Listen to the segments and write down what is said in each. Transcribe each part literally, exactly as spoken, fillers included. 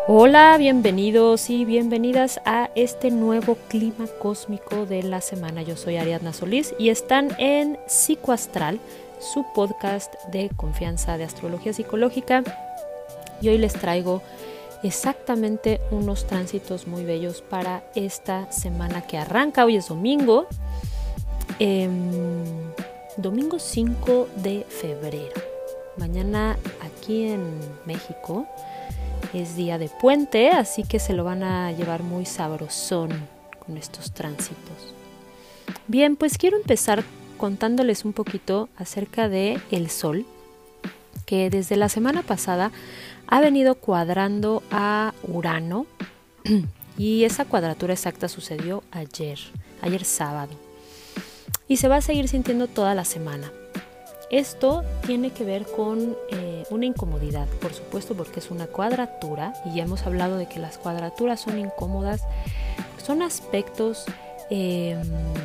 Hola, bienvenidos y bienvenidas a este nuevo clima cósmico de la semana. Yo soy Ariadna Solís y están en Psicoastral, su podcast de confianza de astrología psicológica. Y hoy les traigo exactamente unos tránsitos muy bellos para esta semana que arranca. Hoy es domingo, eh, domingo cinco de febrero. Mañana aquí en México es día de puente, así que se lo van a llevar muy sabrosón con estos tránsitos. Bien, pues quiero empezar contándoles un poquito acerca de el Sol, que desde la semana pasada ha venido cuadrando a Urano y esa cuadratura exacta sucedió ayer, ayer sábado, y se va a seguir sintiendo toda la semana. Esto tiene que ver con eh, una incomodidad, por supuesto, porque es una cuadratura y ya hemos hablado de que las cuadraturas son incómodas, son aspectos eh,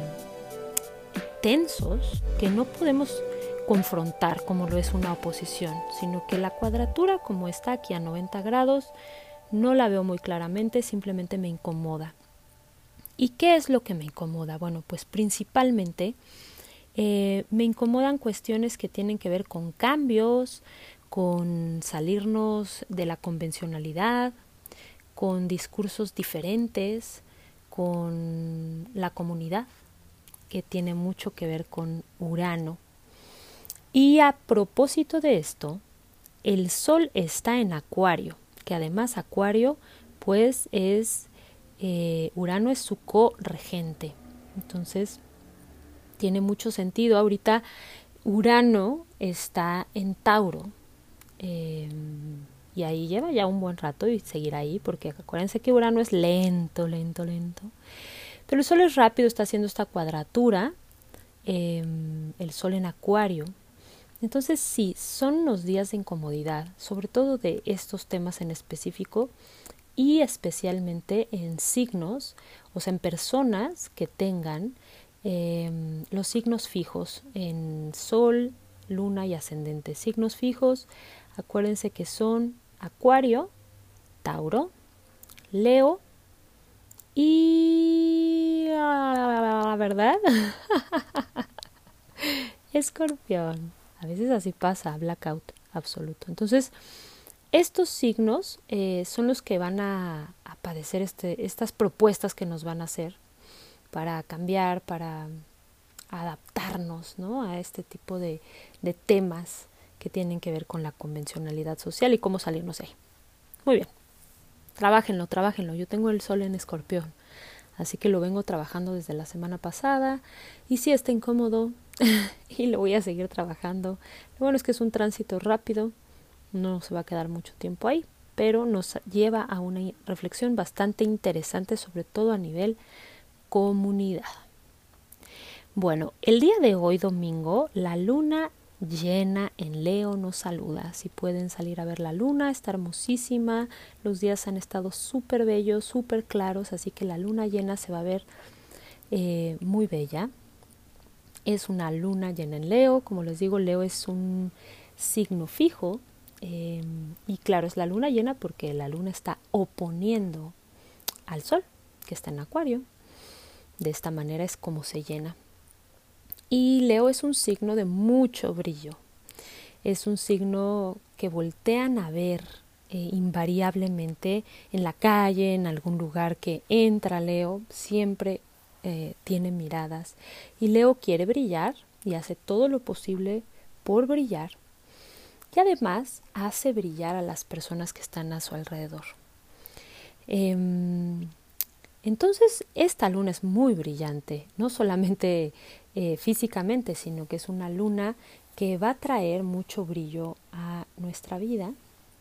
tensos que no podemos confrontar como lo es una oposición, sino que la cuadratura, como está aquí a noventa grados, no la veo muy claramente, simplemente me incomoda. ¿Y qué es lo que me incomoda? Bueno, pues principalmente Eh, me incomodan cuestiones que tienen que ver con cambios, con salirnos de la convencionalidad, con discursos diferentes, con la comunidad, que tiene mucho que ver con Urano. Y a propósito de esto, el Sol está en Acuario, que además Acuario pues es, eh, Urano es su co-regente. Entonces tiene mucho sentido. Ahorita Urano está en Tauro eh, y ahí lleva ya un buen rato y seguirá ahí, porque acuérdense que Urano es lento, lento, lento. Pero el Sol es rápido, está haciendo esta cuadratura, eh, el Sol en Acuario. Entonces sí, son unos días de incomodidad, sobre todo de estos temas en específico y especialmente en signos, o sea, en personas que tengan Eh, los signos fijos en Sol, Luna y Ascendente. Signos fijos, acuérdense que son Acuario, Tauro, Leo y... la verdad, Escorpión. A veces así pasa, blackout absoluto. Entonces, estos signos eh, son los que van a, a padecer este, estas propuestas que nos van a hacer para cambiar, para adaptarnos, ¿no?, a este tipo de, de temas que tienen que ver con la convencionalidad social y cómo salirnos de ahí. Muy bien, trabájenlo, trabájenlo. Yo tengo el Sol en Escorpión, así que lo vengo trabajando desde la semana pasada y sí está incómodo y lo voy a seguir trabajando. Lo bueno es que es un tránsito rápido, no se va a quedar mucho tiempo ahí, pero nos lleva a una reflexión bastante interesante, sobre todo a nivel comunidad. Bueno, el día de hoy, domingo, la luna llena en Leo nos saluda. Si pueden salir a ver la luna, está hermosísima. Los días han estado súper bellos, súper claros, así que la luna llena se va a ver eh, muy bella. Es una luna llena en Leo. Como les digo, Leo es un signo fijo. Eh, y claro, es la luna llena porque la luna está oponiendo al Sol, que está en Acuario. De esta manera es como se llena. Y Leo es un signo de mucho brillo. Es un signo que voltean a ver eh, invariablemente en la calle, en algún lugar que entra Leo, siempre eh, tiene miradas. Y Leo quiere brillar y hace todo lo posible por brillar. Y además hace brillar a las personas que están a su alrededor. Eh, Entonces, esta luna es muy brillante, no solamente eh, físicamente, sino que es una luna que va a traer mucho brillo a nuestra vida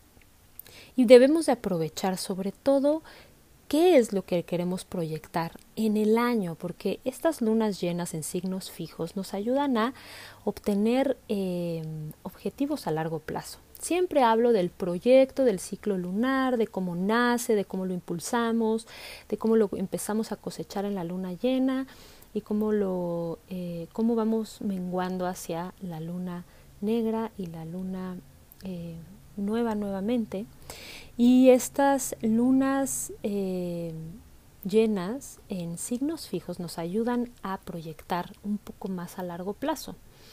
y debemos de aprovechar sobre todo qué es lo que queremos proyectar en el año, porque estas lunas llenas en signos fijos nos ayudan a obtener eh, objetivos a largo plazo. Siempre hablo del proyecto, del ciclo lunar, de cómo nace, de cómo lo impulsamos, de cómo lo empezamos a cosechar en la luna llena y cómo, lo, eh, cómo vamos menguando hacia la luna negra y la luna eh, nueva nuevamente. Y estas lunas eh, llenas en signos fijos nos ayudan a proyectar un poco más a largo plazo.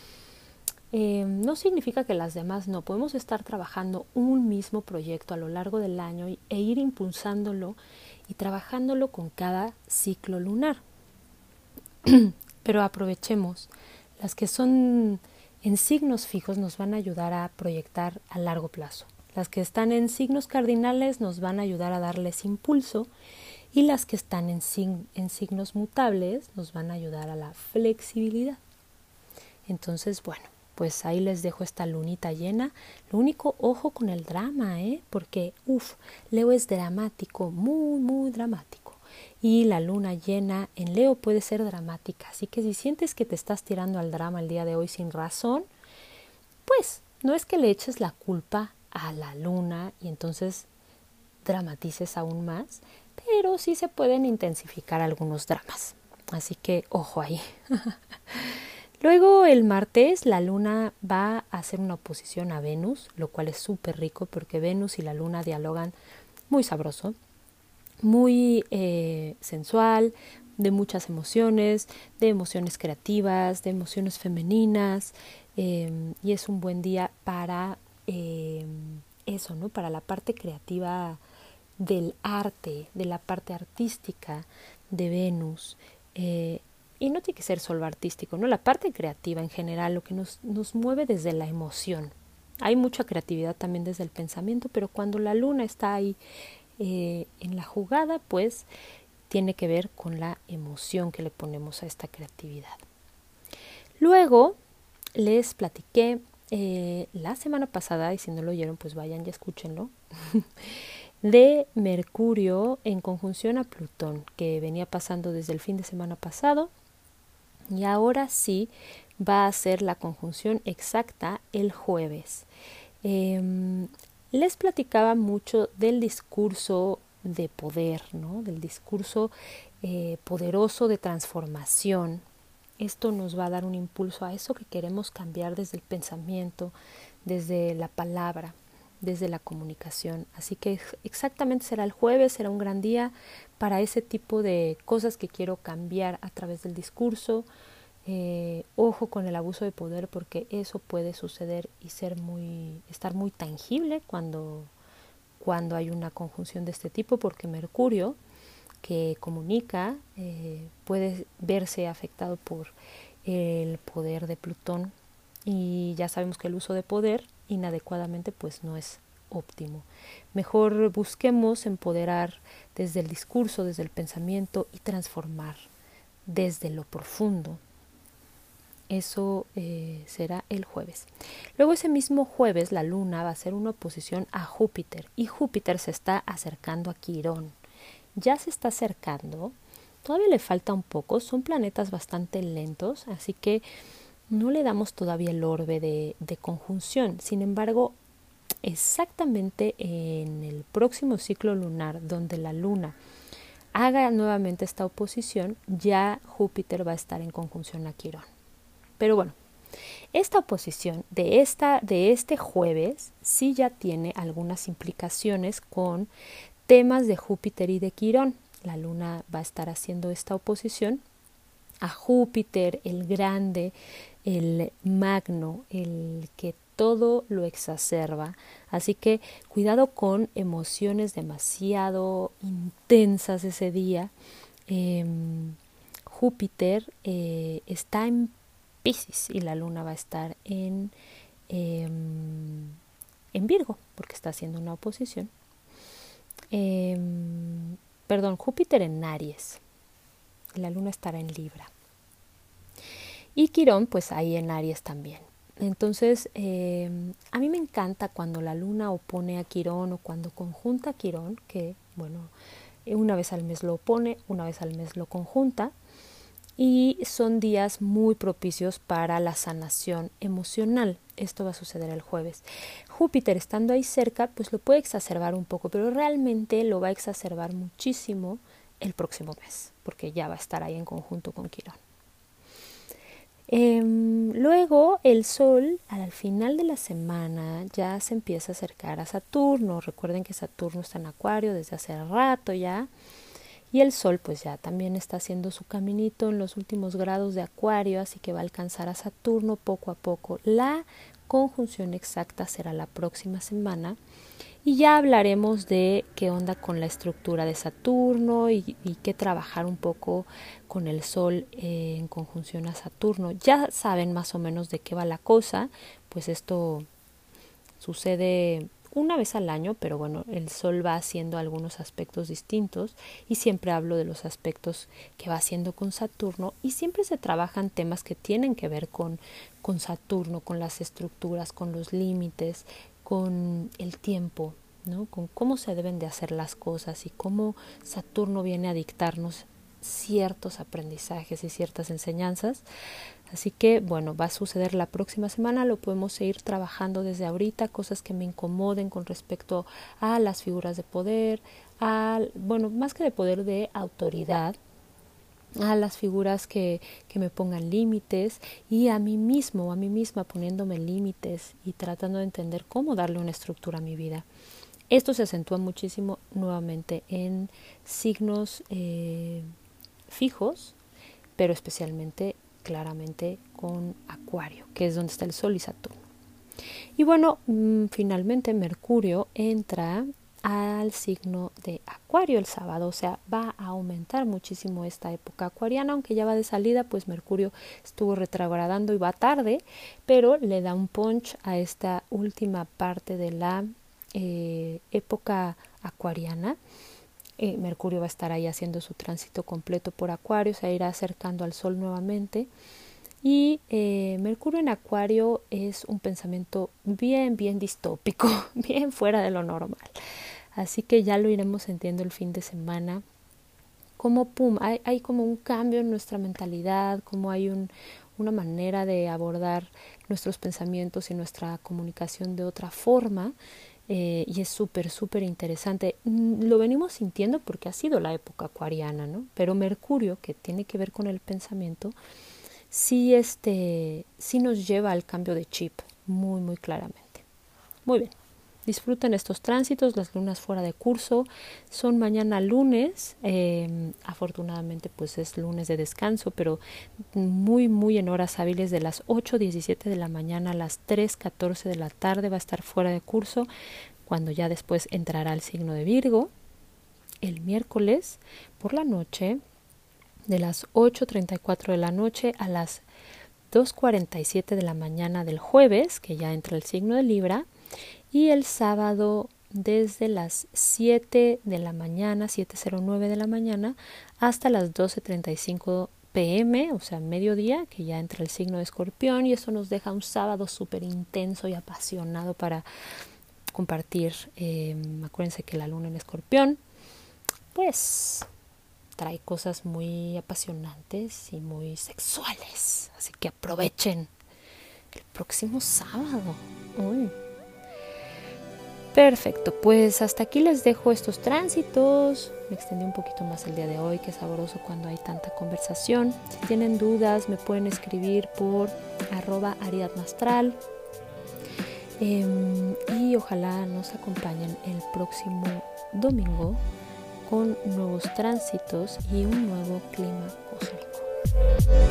Eh, no significa que las demás no. Podemos estar trabajando un mismo proyecto a lo largo del año y, e ir impulsándolo y trabajándolo con cada ciclo lunar. Pero aprovechemos. Las que son en signos fijos nos van a ayudar a proyectar a largo plazo. Las que están en signos cardinales nos van a ayudar a darles impulso y las que están en, sig- en signos mutables nos van a ayudar a la flexibilidad. Entonces, bueno, pues ahí les dejo esta lunita llena. Lo único, ojo con el drama, ¿eh? Porque, uff, Leo es dramático, muy, muy dramático. Y la luna llena en Leo puede ser dramática. Así que si sientes que te estás tirando al drama el día de hoy sin razón, pues no es que le eches la culpa a la luna y entonces dramatices aún más, pero sí se pueden intensificar algunos dramas. Así que ojo ahí. Luego el martes la luna va a hacer una oposición a Venus, lo cual es súper rico porque Venus y la luna dialogan muy sabroso, muy eh, sensual, de muchas emociones, de emociones creativas, de emociones femeninas, eh, y es un buen día para eh, eso, ¿no? Para la parte creativa del arte, de la parte artística de Venus. Eh, y no tiene que ser solo artístico, ¿no? La parte creativa en general, lo que nos, nos mueve desde la emoción. Hay mucha creatividad también desde el pensamiento, pero cuando la luna está ahí eh, en la jugada, pues tiene que ver con la emoción que le ponemos a esta creatividad. Luego les platiqué eh, la semana pasada, y si no lo oyeron, pues vayan y escúchenlo, de Mercurio en conjunción a Plutón, que venía pasando desde el fin de semana pasado, y ahora sí va a ser la conjunción exacta el jueves. Eh, les platicaba mucho del discurso de poder, ¿no? Del discurso eh, poderoso de transformación. Esto nos va a dar un impulso a eso que queremos cambiar desde el pensamiento, desde la palabra, desde la comunicación. Así que exactamente será el jueves, será un gran día para ese tipo de cosas que quiero cambiar a través del discurso. Eh, ojo con el abuso de poder porque eso puede suceder y ser muy, estar muy tangible cuando, cuando hay una conjunción de este tipo, porque Mercurio, que comunica, eh, puede verse afectado por el poder de Plutón, y ya sabemos que el uso de poder inadecuadamente pues no es óptimo. Mejor busquemos empoderar desde el discurso, desde el pensamiento y transformar desde lo profundo. Eso eh, será el jueves. Luego ese mismo jueves la luna va a hacer una oposición a Júpiter y Júpiter se está acercando a Quirón. Ya se está acercando, todavía le falta un poco, son planetas bastante lentos, así que no le damos todavía el orbe de, de conjunción. Sin embargo, exactamente en el próximo ciclo lunar, donde la luna haga nuevamente esta oposición, ya Júpiter va a estar en conjunción a Quirón. Pero bueno, esta oposición de, esta, de este jueves sí ya tiene algunas implicaciones con temas de Júpiter y de Quirón. La luna va a estar haciendo esta oposición a Júpiter, el grande, el magno, el que todo lo exacerba. Así que cuidado con emociones demasiado intensas ese día. Eh, Júpiter eh, está en Piscis y la luna va a estar en, eh, en Virgo, porque está haciendo una oposición. Eh, perdón, Júpiter en Aries, la luna estará en Libra. Y Quirón, pues ahí en Aries también. Entonces, eh, a mí me encanta cuando la luna opone a Quirón o cuando conjunta a Quirón, que, bueno, una vez al mes lo opone, una vez al mes lo conjunta, y son días muy propicios para la sanación emocional. Esto va a suceder el jueves. Júpiter estando ahí cerca, pues lo puede exacerbar un poco, pero realmente lo va a exacerbar muchísimo el próximo mes, porque ya va a estar ahí en conjunto con Quirón. Eh, luego el Sol al final de la semana ya se empieza a acercar a Saturno. Recuerden que Saturno está en Acuario desde hace rato ya. Y el Sol pues ya también está haciendo su caminito en los últimos grados de Acuario, así que va a alcanzar a Saturno poco a poco. La conjunción exacta será la próxima semana. Y ya hablaremos de qué onda con la estructura de Saturno y, y qué trabajar un poco con el Sol eh, en conjunción a Saturno. Ya saben más o menos de qué va la cosa, pues esto sucede una vez al año, pero bueno, el Sol va haciendo algunos aspectos distintos y siempre hablo de los aspectos que va haciendo con Saturno y siempre se trabajan temas que tienen que ver con, con Saturno, con las estructuras, con los límites, con el tiempo, ¿no? Con cómo se deben de hacer las cosas y cómo Saturno viene a dictarnos ciertos aprendizajes y ciertas enseñanzas. Así que, bueno, va a suceder la próxima semana, lo podemos seguir trabajando desde ahorita, cosas que me incomoden con respecto a las figuras de poder, a, bueno, más que de poder, de autoridad, a las figuras que, que me pongan límites y a mí mismo, a mí misma poniéndome límites y tratando de entender cómo darle una estructura a mi vida. Esto se acentúa muchísimo nuevamente en signos eh, fijos, pero especialmente claramente con Acuario, que es donde está el Sol y Saturno. Y bueno, mmm, finalmente Mercurio entra al signo de Acuario el sábado, o sea, va a aumentar muchísimo esta época acuariana, aunque ya va de salida, pues Mercurio estuvo retrogradando y va tarde, pero le da un punch a esta última parte de la eh, época acuariana. Eh, Mercurio va a estar ahí haciendo su tránsito completo por Acuario, se irá acercando al Sol nuevamente. Y eh, Mercurio en Acuario es un pensamiento bien, bien distópico, bien fuera de lo normal. Así que ya lo iremos sintiendo el fin de semana. Como pum, hay, hay como un cambio en nuestra mentalidad, como hay un, una manera de abordar nuestros pensamientos y nuestra comunicación de otra forma. Eh, y es súper, súper interesante. Lo venimos sintiendo porque ha sido la época acuariana, ¿no? Pero Mercurio, que tiene que ver con el pensamiento, sí, este, sí nos lleva al cambio de chip muy, muy claramente. Muy bien. Disfruten estos tránsitos, las lunas fuera de curso. Son mañana lunes. Eh, afortunadamente, pues es lunes de descanso, pero muy, muy en horas hábiles de las ocho diecisiete de la mañana a las tres catorce de la tarde va a estar fuera de curso, cuando ya después entrará al signo de Virgo. El miércoles por la noche, de las ocho treinta y cuatro de la noche a las dos cuarenta y siete de la mañana del jueves, que ya entra el signo de Libra, y el sábado desde las siete de la mañana, siete cero nueve de la mañana, hasta las doce treinta y cinco pm, o sea, mediodía, que ya entra el signo de Escorpión, y eso nos deja un sábado súper intenso y apasionado para compartir. Eh, acuérdense que la luna en Escorpión, pues trae cosas muy apasionantes y muy sexuales, así que aprovechen el próximo sábado. Uy. Perfecto, pues hasta aquí les dejo estos tránsitos. Me extendí un poquito más el día de hoy, que es sabroso cuando hay tanta conversación. Si tienen dudas me pueden escribir por arroba ariadnastral eh, y ojalá nos acompañen el próximo domingo con nuevos tránsitos y un nuevo clima cósmico.